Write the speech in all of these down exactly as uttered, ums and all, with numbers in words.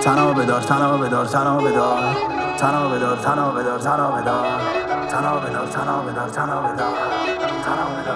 تنها بدار تنها بدار تنها بدار تنها بدار تنها بدار تنها بدار تنها بدار تنها بدار تنها بدار تنها بدار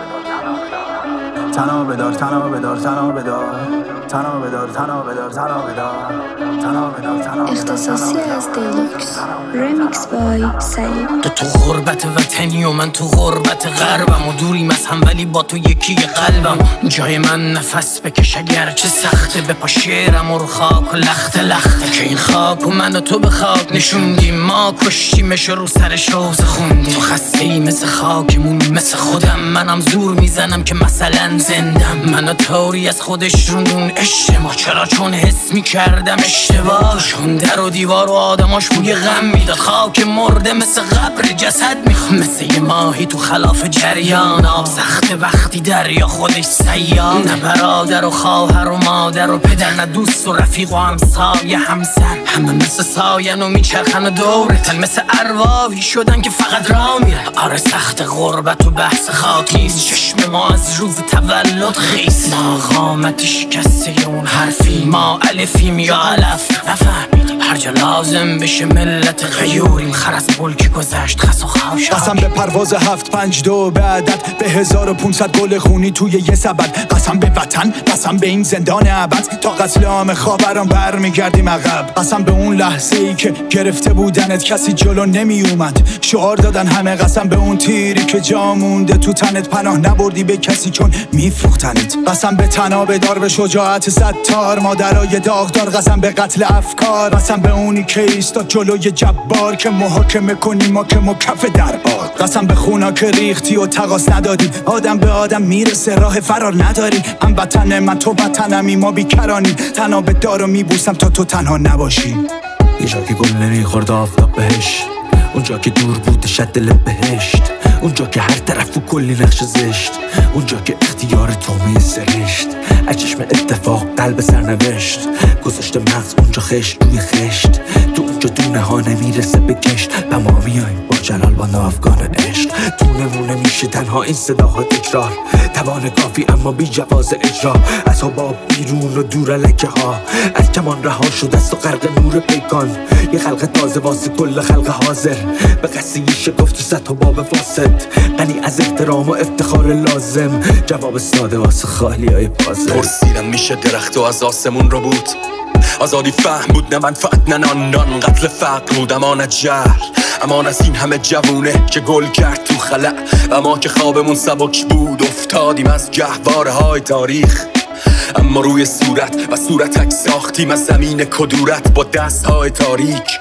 تنها بدار تنها بدار تنها بدار تنها بدار تنها بدار تنها بدار تنها بدار. اختصاصی از دیلوکس ریمیکس بای سعید. تو تو غربت وطنی و من تو غربت غربم و دوریم از هم ولی با تو یکی قلبم. جای من نفس بکش اگر چه سخته، بپا شعرم و رو خاک و لخت لخته که این خاک و من و تو به خاک نشوندیم. ما کشتیمش رو سر شوز خوندیم. تو خسته ای مثل خاکمون مثل خودم، منم زور میزنم که مثلا زندم. منو طوری از خودش روندون عشق ما، چرا؟ چون حس میکردم اشتباه. چون در و دیوار و آدماش بوی غم میداد. خاک مرده مثل قبر جسد میخواد، مثل یه ماهی تو خلاف جریان آب. سخت وقتی دریا خودش سیاد، نه برادر و خواهر و مادر و پدر، نه دوست و رفیق و همسایه همسر. همه مثل ساین و میچرخن و دوره تن، مثل ارواحی شدن که فقط راه میره. آره سخت غربت و بحث خاک نیست، چشم ما از روز تولد خیس. ما قامت شکسته اون حرفی، ما الفیم یا علف نفهمید. هر جا لازم بشه ملت غیوریم، خر از بلک گذشت خس و خواش. قسم به پرواز هفت پنج دو به عدد، به هزار و پونصد گل خونی توی یه سبد. قسم به وطن، قسم به این زندان ابد، تا قتل عام خاوران بر میگردیم عقب. قسم به اون لحظه ای که گرفته بودنت کسی جلو نمی اومد. شعار دادن همه، قسم به اون تیری که جا مونده تو تنت، پناه نبردی به کسی چون میفروختنت. قسم به تنها بدار، به شجاعت ستار، مادرای داغدار. قسم به قتل افکار، قسم به اونی که ایستاد جلوی جبار که محاکمه کنی ما که مکف دربار. قسم به خونا که ریختی و تقاس ندادی، آدم به آدم میرسه راه فرار نداری. هم وطن من تو وطنمی، ما بیکرانی. تنها به دارو میبوسم تا تو تنها نباشی. اینجا که گل نمیخورد آفتاب بهش، اونجا که دور بود شد دل بهشت، اونجا که هر طرف و کلی نقش زشت، اونجا که اختیار تو می سرشت. از چشم اتفاق قلب سرنوشت گذاشته مغز اونجا خشت روی خشت. تو اونجا دونه ها نمیرسه به کشت، و ما میاییم با جلال با نافگان عشق. تو نمونه میشه تنها این صداها تکرار، توان کافی اما بی جواز اجرا. از حباب بیرون و دور لکه ها، از کمان رها شد است و غرق نور پیکان. یه خلق تازه واسه کل خلق حاضر، به قصه شکفت و صد حباب فاسد. غنی از احترام و افتخار لازم، جواب ساده واسه خالی های پازل. پرسیدم میشه درخت و از آسمون رو بود، آزادی فهم بود نه منفعت نه نان نان. قتل فقر بود امان از جهل، امان از این همه جوونه که گل کرد تو خلق. و ما که خوابمون سبک بود افتادیم از گهواره های تاریخ. اما روی صورت و صورتک ساختیم از زمین کدورت با دست های تاریک.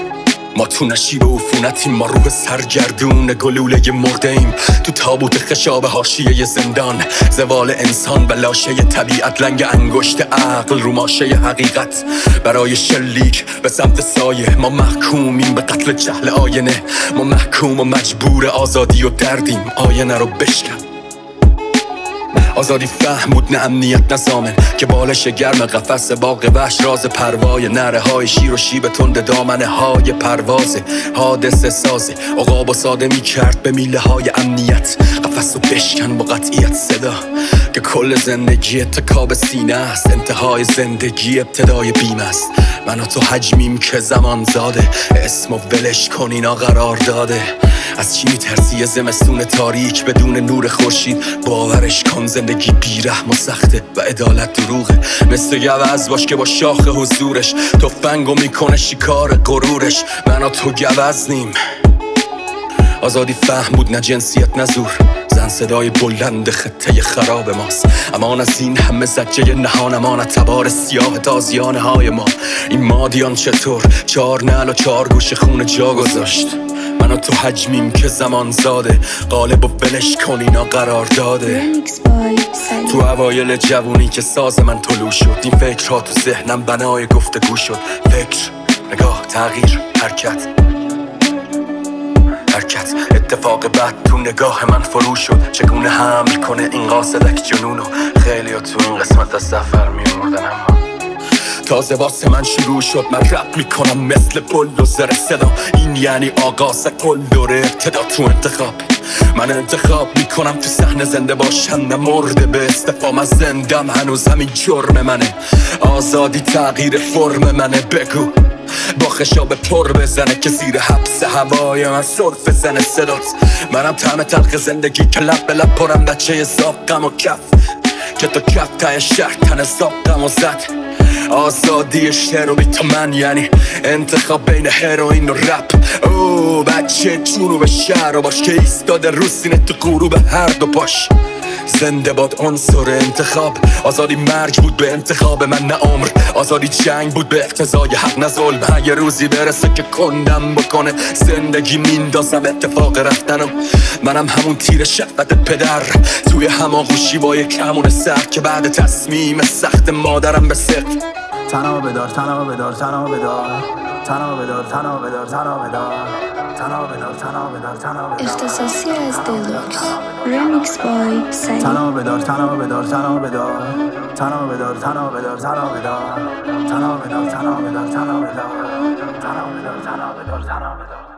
ما تو نشیب و عفونتیم، ما روح سرگردون گلوله مرده ایم. تو تابوت خشاب حاشیه زندان، زوال انسان و لاشه طبیعت. لنگ انگشت عقل رو ماشه حقیقت، برای شلیک به سمت سایه. ما محکومیم به قتل جهل آینه، ما محکوم و مجبور آزادی و دردیم. آینه رو بشکن. آزادی فهم بود نه امنیت نه زامن، که بالش گرم قفس باغ وحش. راز پروای نره های شیر و شیب تند دامنه های پروازه. حادثه سازه عقاب و ساده می کرد به میله های امنیت. قفس رو بشکن با قطعیت صدا که کل زندگی اتکاب سینه است. انتهای زندگی ابتدای بیم است. من و تو حجمیم که زمان زاده، اسم و ولش کن اینا قرار داده. از چی میترسی زمستون تاریک بدون نور خورشید؟ باورش کن زندگی بیرحم و سخته و عدالت دروغه. مثل گوز باش که با شاخ حضورش تفنگو میکنه شکار غرورش. من و تو گوزنیم. آزادی فهم بود نه جنسیت نه زور، زن صدای بلند خطه خراب ماست. امان از این همه زجه نهان، امان از تبار سیاه تازیانه های ما. این مادیان چطور چار نعل و چار گوش خون جا گذاشت؟ من و تو حجمیم که زمان زاده، قالب و ولش کن اینا قرار داده. تو اوایل جوونی که ساز من طلوع شد، این فکرها تو ذهنم بنای گفتگو شد. فکر، نگاه، تغییر، حرکت حرکت اتفاق بعد تو نگاه من فرو شد. چگونه حمل کنه این قاصدک جنونو؟ خیلی ها تو این قسمت از سفر میمردن، اما تازه واسه من شروع شد. من رپ میکنم مثل بلدوزر صدا، این یعنی آغاز کل دوره ابتدا تو انتخاب. من انتخاب میکنم تو صحنه زنده باشم نه مرده به استفام از زندم هنوز همین جرم منه آزادی تغییر فرم منه بگو با خشاب پر بزنه که زیر حبس هوای من صرف زنه صدات منم طعم تلخ زندگی که لب به لب پرم بچه زاقم و کف که تو کف تای شهر تن زاقم و زد آزادی شعر و بی تو من یعنی انتخاب بین هروئین و رپ او بچه جنوب شهر و باش که ایستاده رو سینه تو غروب هر دو پاش زنده باد عنصر انتخاب آزادی مرگ بود به انتخاب من نه عمر آزادی جنگ بود به اقتضای حق نه ظلم یه روزی برسه که کندم بکنه زندگی میندازم اتفاق رفتنم منم همون تیر شفقت پدر توی هماغوشی با یک کمون سر که بعد تصمیم سخت مادرم به صفر تنها بدار تنها بدار تنها بدار تنها بدار تنها بدار تنها بدار تنها بدار تنها بدار تنها بدار اختصاصی از دیلوکس Remix by سعید تنها بدار تنها بدار تنها بدار تنها بدار تنها بدار تنها بدار تنها بدار تنها بدار تنها بدار تنها بدار تنها بدار تنها بدار